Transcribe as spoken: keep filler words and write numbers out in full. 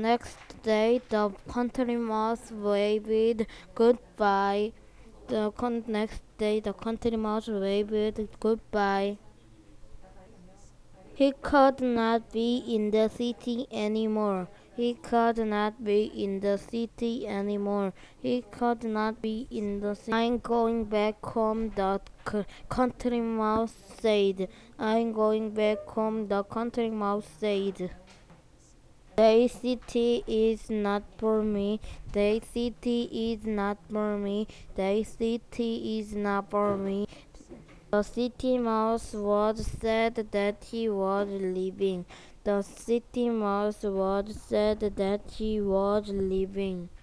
next day, the country mouse waved goodbye. The con- next day, the country mouse waved goodbye. He could not be in the city anymore. He could not be in the city anymore. He could not be in the city. I'm going back home, the c- country mouse said. I'm going back home, the country mouse said. The city is not for me. The city is not for me. The city is not for me. The city mouse was sad that he was leaving. The city mouse was sad that he was leaving.